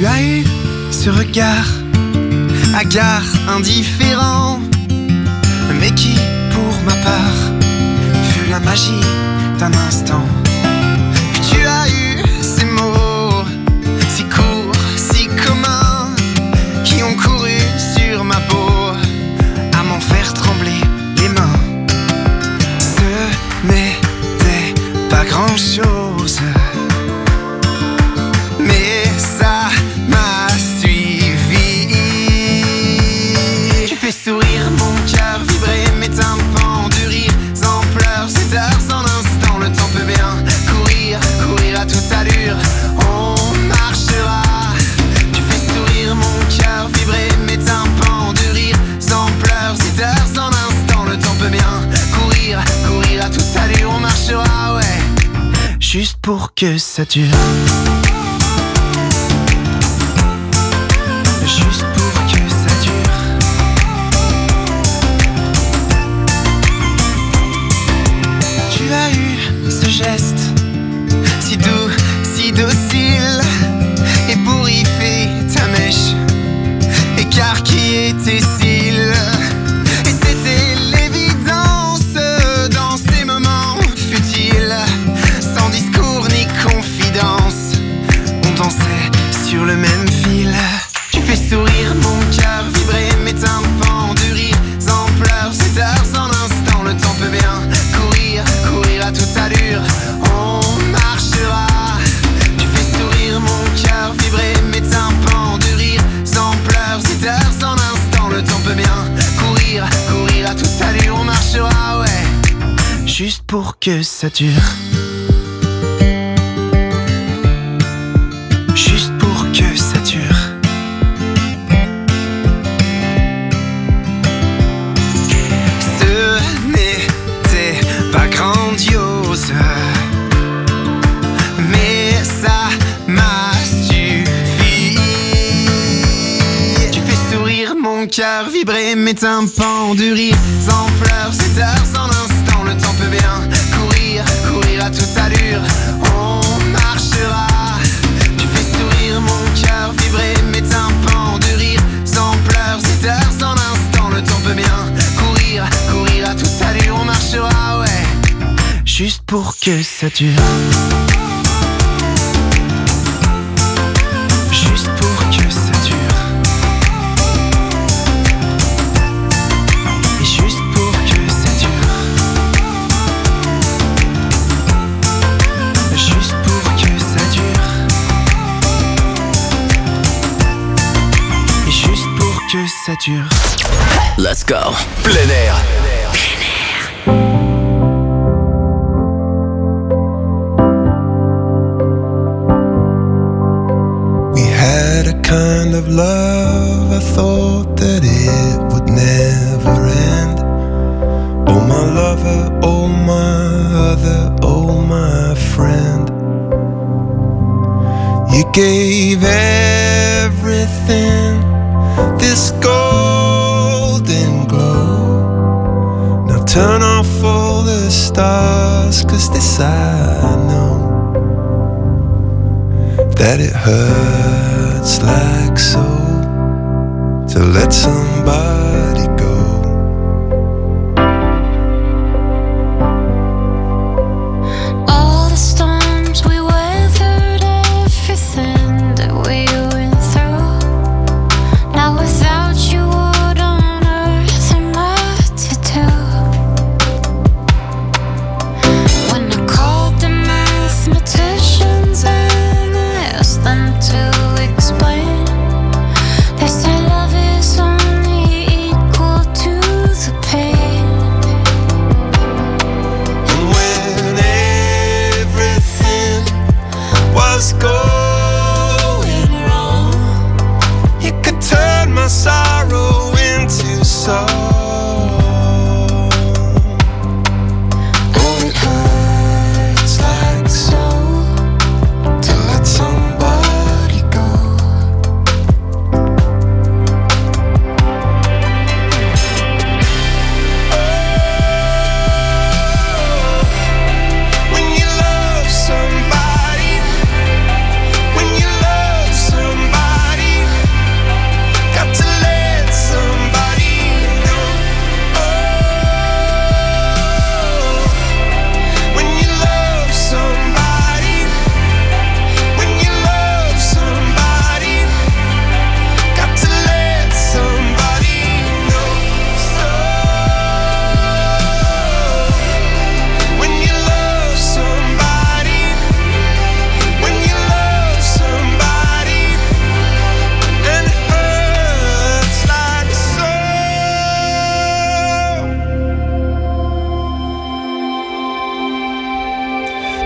Tu as eu ce regard hagard, indifférent, mais qui, pour ma part, fut la magie d'un instant. Puis tu as eu ces mots si courts, si communs, qui ont couru sur ma peau à m'en faire trembler les mains. Ce n'était pas grand-chose, mais ça m'a suivi. Tu fais sourire mon cœur, vibrer mes tympans, du rire sans pleurs, c'est heures en instant. Le temps peut bien courir, courir à toute allure, on marchera. Tu fais sourire mon cœur, vibrer mes tympans, du rire sans pleurs, c'est heures en instant. Le temps peut bien courir, courir à toute allure, on marchera, ouais. Juste pour que ça dure. Juste pour que ça dure. Tu as eu ce geste si doux, si docile, ébouriffé ta mèche, écarquillé tes cils. Et c'était l'évidence dans ces moments futiles, sans discours ni confidence, on dansait sur le même fil. Tu fais sourire mon cœur, vibrer mes tympans, du rire sans pleurs, c'est heures en instant. Le temps peut bien courir, courir à toute allure, on marchera. Tu fais sourire mon cœur, vibrer mes tympans, du rire sans pleurs, c'est heures en instant. Le temps peut bien courir, courir à toute allure, on marchera, ouais. Juste pour que ça dure. Juste pour que ça dure. Pas grandiose, mais ça m'a suffi. Tu fais sourire mon cœur, vibrer mes tympans, du rire sans pleurs, c'est heures en instant. Le temps peut bien courir, courir à toute allure, on marchera. Tu fais sourire mon cœur, vibrer mes tympans, du rire sans pleurs, c'est heures en instant. Le temps peut bien courir, courir à toute allure, on marchera, ouais. Juste pour que ça dure. Juste pour que ça dure. Et juste pour que ça dure. Juste pour que ça dure. Et juste pour que ça dure. Let's go. Plein air. Kind of love, I thought that it would never end. Oh my lover, oh my other, oh my friend. You gave everything this golden glow. Now turn off all the stars, 'cause this I know, that it hurts like so to let somebody go. All the storms we weathered, everything that we went through. Now without you, what on earth am I to do? When I called the mathematicians and I asked them to explain, they say love is only equal to the pain. And when everything was going wrong, you could turn my sorrow into song. Oh, it hurts like so to let somebody go. When you love somebody, when you love somebody.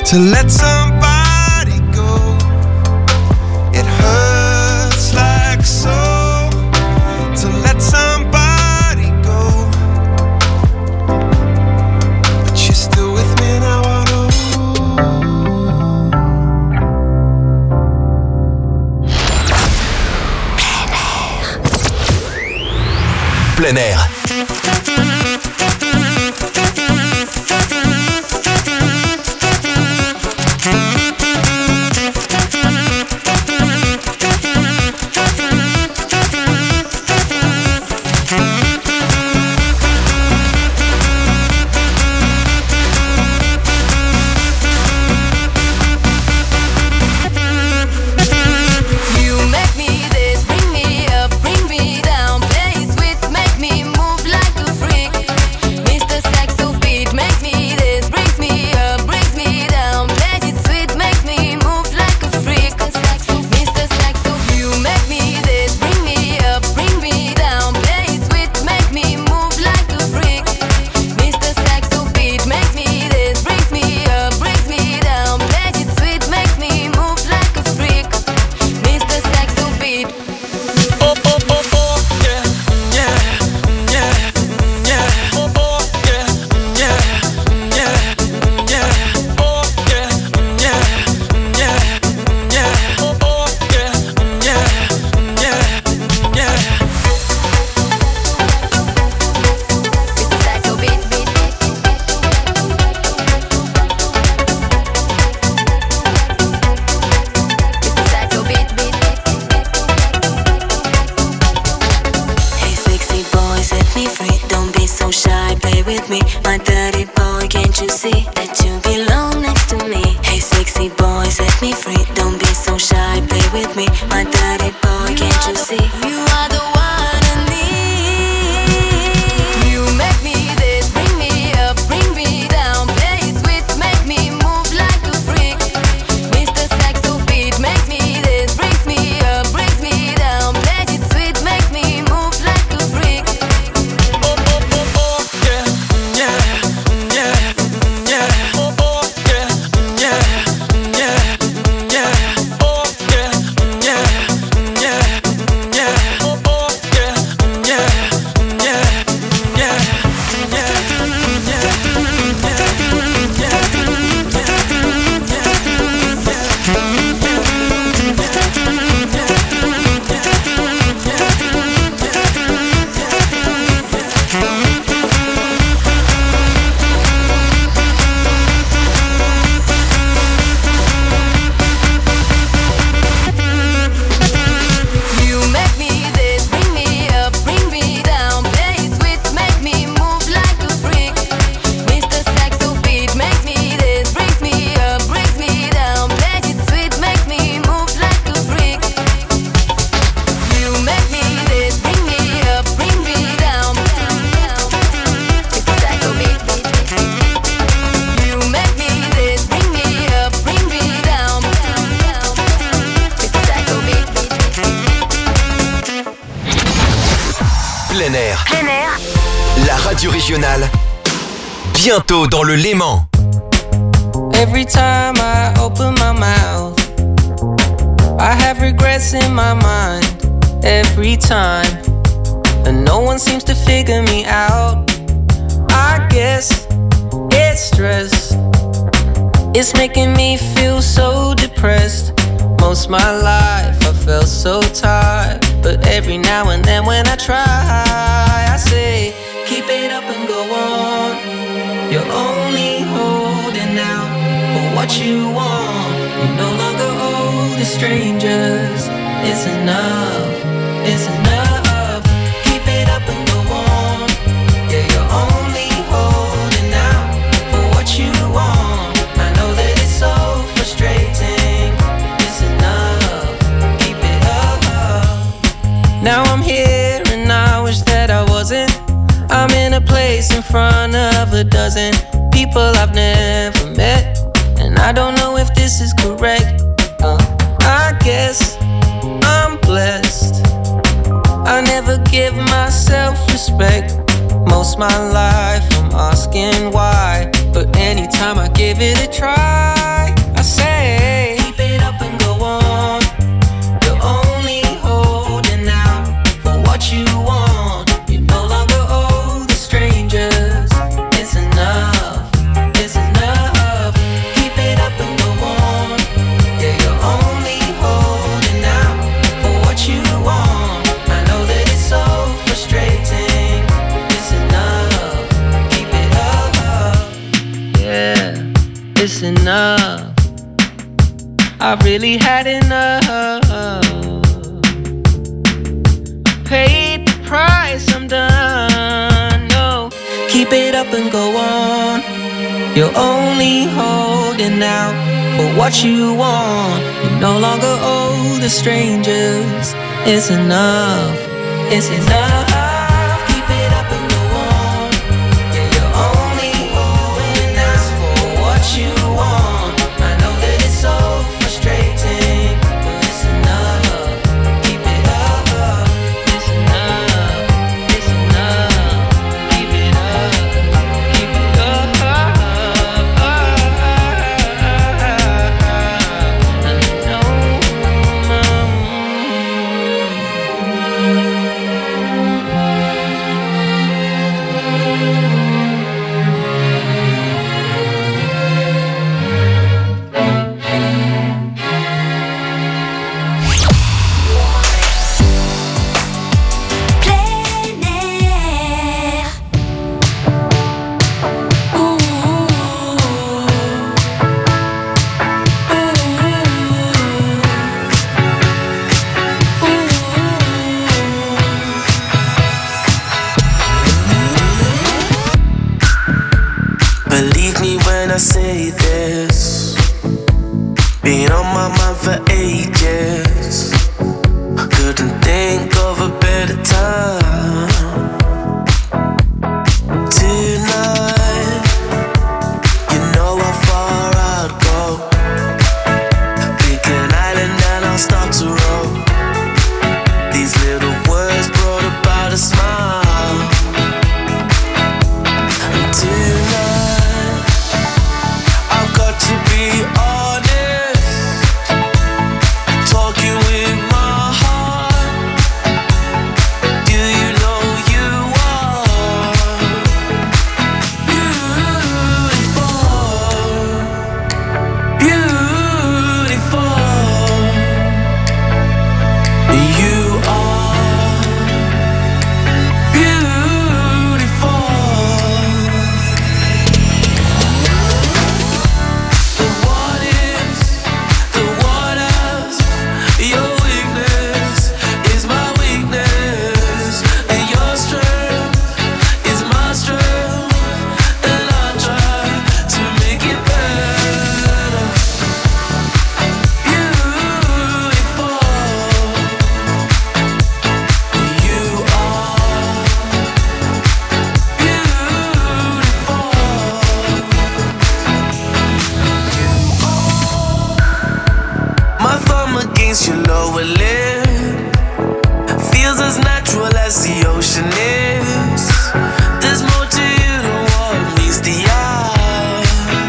to let somebody go. It hurts like so to let somebody go. But you're still with me now, I know. Plein air. Plein air. La radio régionale. Bientôt dans le Léman. Every time I open my mouth, I have regrets in my mind. Every time, and no one seems to figure me out. I guess it's stress. It's making me feel so depressed. Most my life I felt so tired, but every now and then when I try, I say, keep it up and go on. You're only holding out for what you want. You no longer owe the strangers. It's enough, it's enough. Keep it up and go on. Yeah, you're only holding out for what you want. I know that it's so frustrating. It's enough, keep it up. Now I'm here and I wish that I wasn't. I'm in a place in front of a dozen people I've never met, and I don't know if this is correct. I guess I'm blessed. I never give myself respect. Most my life I'm asking why, but anytime I give it a try, enough. I really had enough. Paid the price, I'm done. No, keep it up and go on. You're only holding out for what you want. You no longer owe the strangers. It's enough. It's enough. Keep it up and go on. Yeah, you're only holding out for what you want. I know that it's so frustrating, but it's enough. Keep it up. It's enough. It's enough. Keep it up. Keep it up. Believe me when I say this, been on my mind for ages. Couldn't think of a better time. Tonight, you know how far I'd go. Pick an island and I'll start to roll. These little words brought about a smile. And tonight, I've got to be honest, talking with my heart. Do you know you are beautiful, beautiful. You are beautiful. The what ifs, the what ifs. Your weakness is my weakness, and your strength is my strength. And I try to make it better. Beautiful. You are beautiful. My thumb against your lower lip feels as natural as the ocean is. There's more to you than what meets the eye.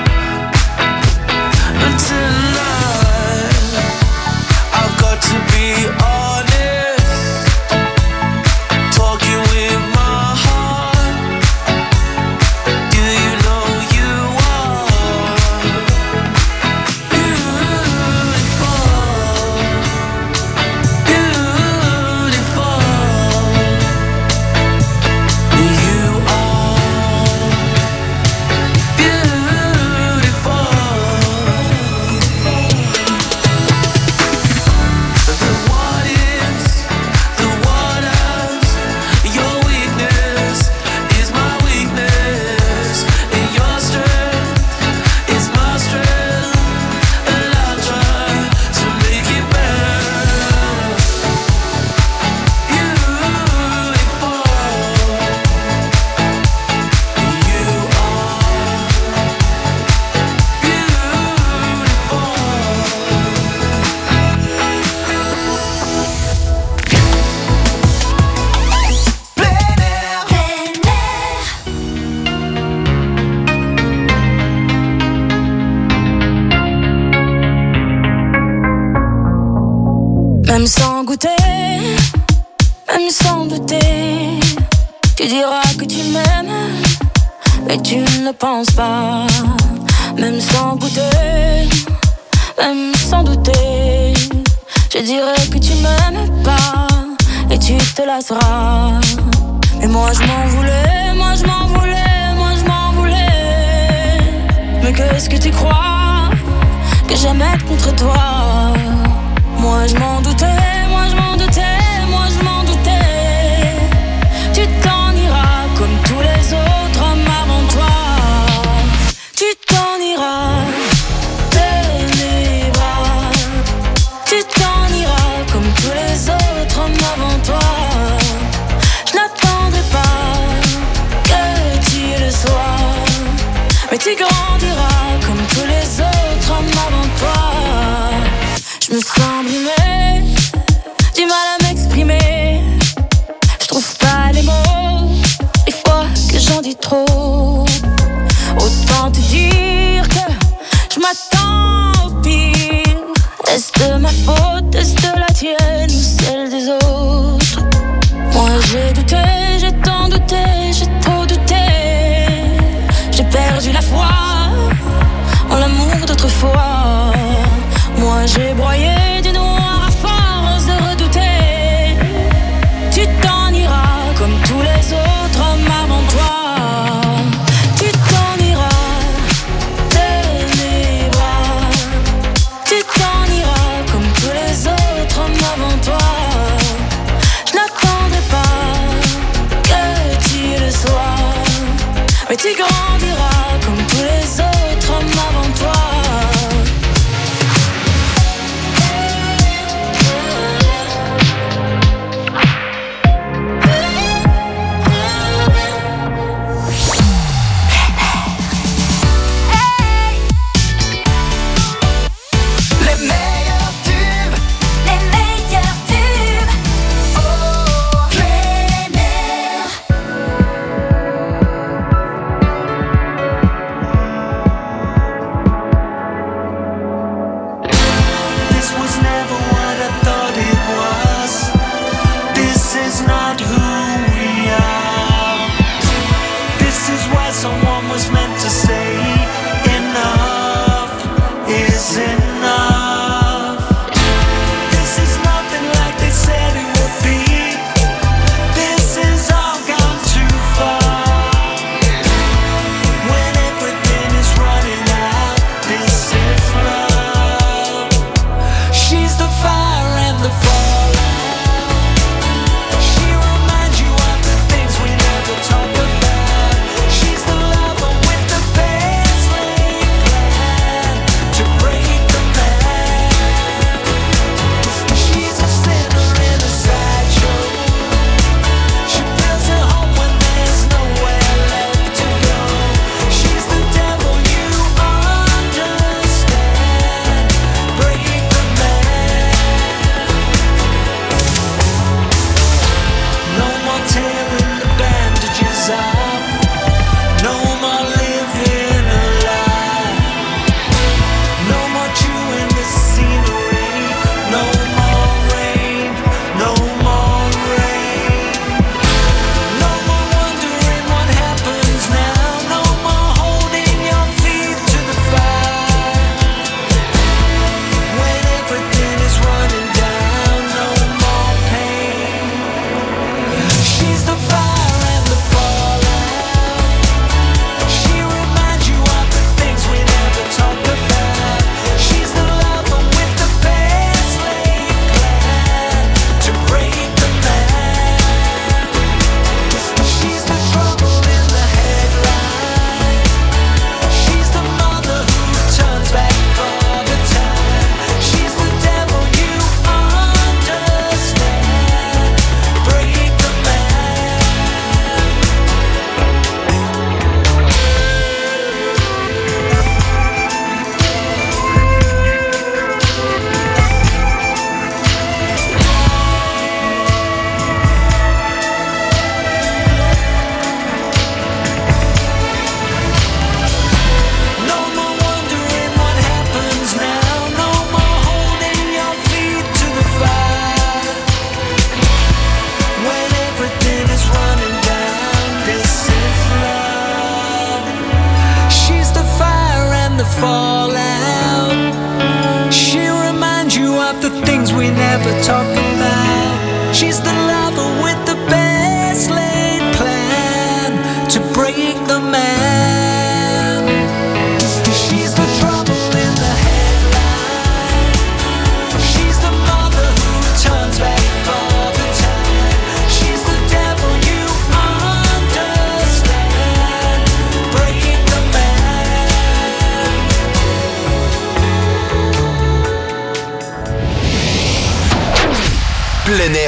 And tonight, I've got to be honest, talking with my heart. Do you know you are beautiful, beautiful. You are beautiful. The what ifs, the what ifs. Your weakness is my weakness, and your strength is my strength. And I try to make it better. Beautiful. You are Même sans goûter, même sans douter, tu diras que tu m'aimes, mais tu ne le penses pas. Même sans goûter, même sans douter, je dirais que tu m'aimes pas et tu te lasseras. Mais moi je m'en voulais, moi je m'en voulais, moi je m'en voulais. Mais qu'est-ce que tu crois? jamais être contre toi. Moi je m'en doutais, moi je m'en doutais, moi je m'en doutais. Tu t'en iras comme tous les autres hommes avant toi. Tu t'en iras de mes bras. Tu t'en iras comme tous les autres hommes avant toi. Je n'attendrai pas que tu le sois, mais tu grandiras comme tous les autres hommes avant toi. Je me sens brimée, du mal à m'exprimer. Je trouve pas les mots, des fois que j'en dis trop. Autant te dire que je m'attends au pire. Est-ce de ma faute, est-ce de la tienne ou celle des autres? Moi j'ai douté, j'ai tant douté, j'ai trop douté. J'ai perdu la foi en l'amour d'autrefois. Moi j'ai broyé du noir à force de redouter. Tu t'en iras comme tous les autres hommes avant toi. Tu t'en iras de mes bras. Tu t'en iras comme tous les autres hommes avant toi. Je n'attendrai pas que tu le sois, mais tu grandiras comme tous les autres hommes avant toi.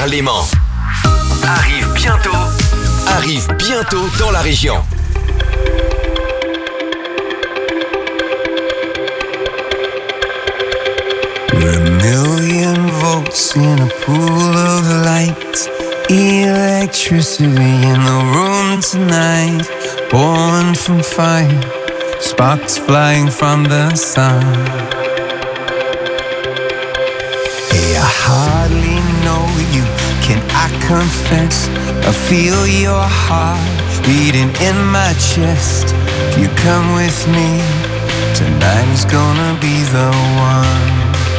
Léman. Arrive bientôt dans la région. We're a million volts in a pool of light. Electricity in the room tonight. Born from fire, sparks flying from the sun. Hey, I hardly know you, can I confess? I feel your heart beating in my chest. If you come with me, tonight is gonna be the one.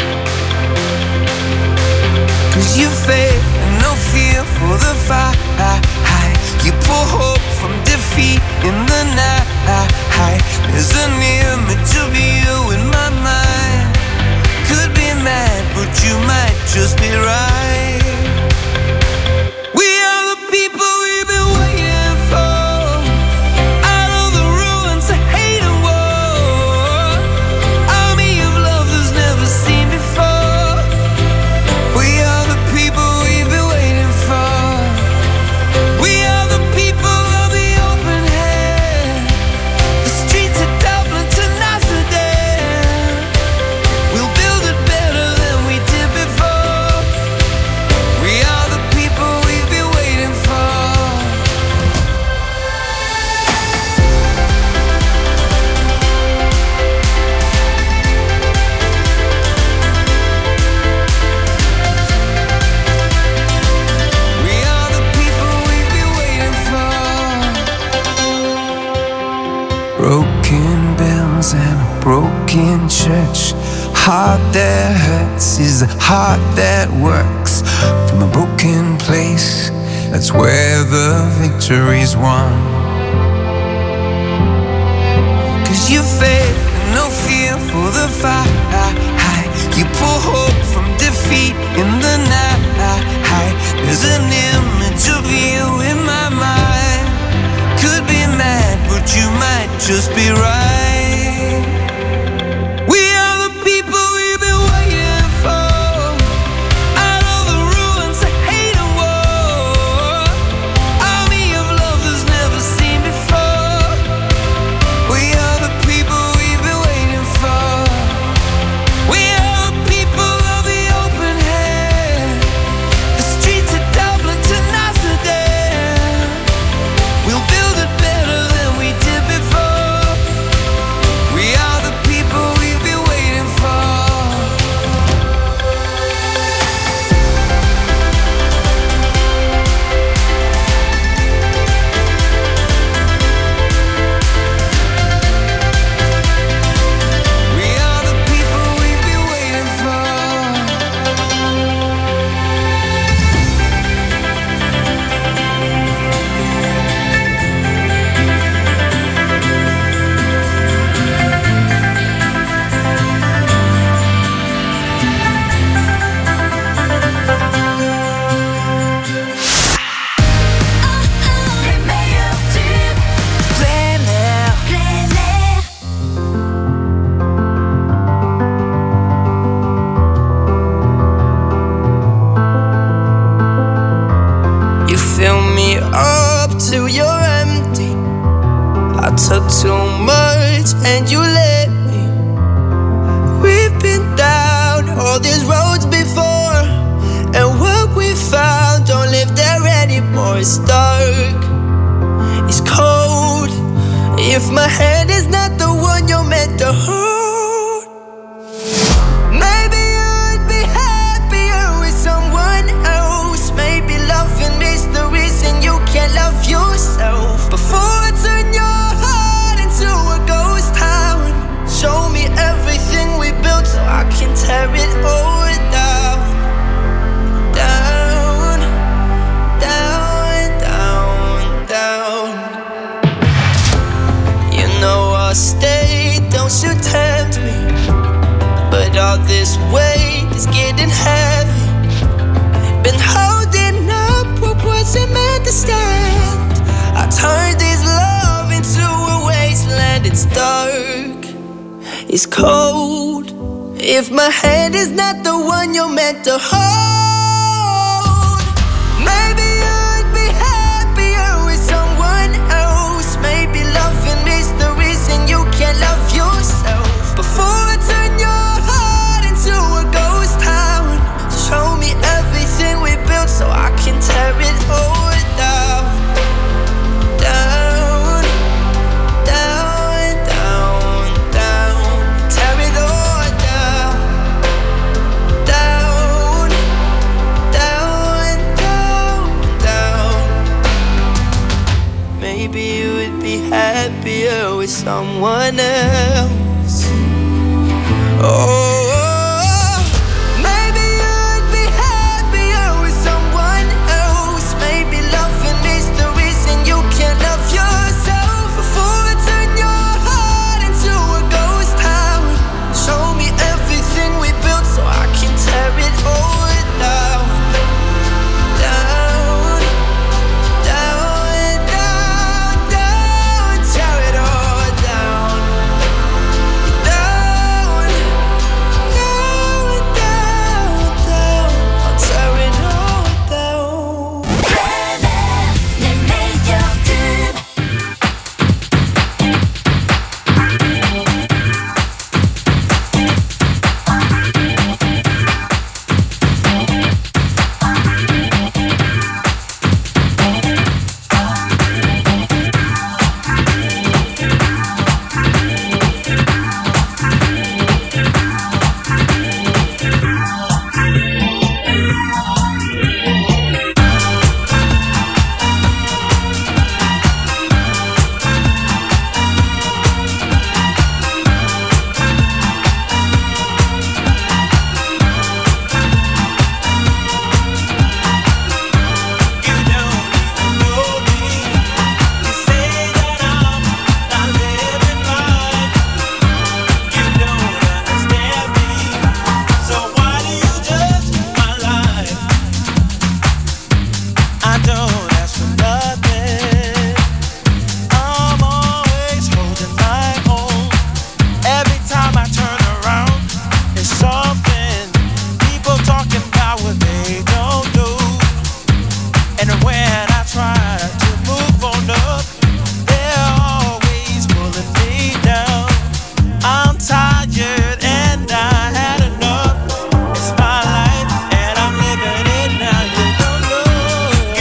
'Cause you faith and no fear for the fight. You pull hope from defeat in the night. There's an image of you in my mind. Could be mad, but you might just be right. We are the people we've been waiting for. Out of the ruins of hate and war. Army of love that's never seen before. We are the people we've been waiting for. We are the people of the open hand. The streets of Dublin to Amsterdam. We'll build it better than we did before. We are the people we've been waiting for. We are the people we've been waiting for. Broken bells and a broken church. Heart that hurts is a heart that works. From a broken place, that's where the victory's won. 'Cause you faith and no fear for the fight. You pull hope from defeat in the night. There's an image of you in my mind. Could be mad, but you might just be right. We are the people we've been waiting for. Out of the ruins of hate and war. Army of love that's never seen before. We are the people we've been waiting for. We are the people of the open hand. The streets of Dublin to Amsterdam. We'll build it better than we did before. We are the people we've been waiting for. We are the people we've been waiting for. Les meilleurs tubes. Plein air. You fill me up till you're empty. I took too much and you let me. We've been down all these roads before, and what we found don't live there anymore. It's dark, it's cold. If my hand is not the one you're meant to hold, maybe I'd be happier with someone else. Maybe loving is the reason you can't love yourself. Before I turn your heart into a ghost town, show me everything we built so I can tear it all down. Down, down, down, down. You know I'll stay, don't you tempt me. But all this weight is getting heavy. Been holding up what wasn't meant to stand. I turned this love into a wasteland. It's dark, it's cold. If my hand is not the one you're meant to hold, maybe you would be happier with someone else. Oh,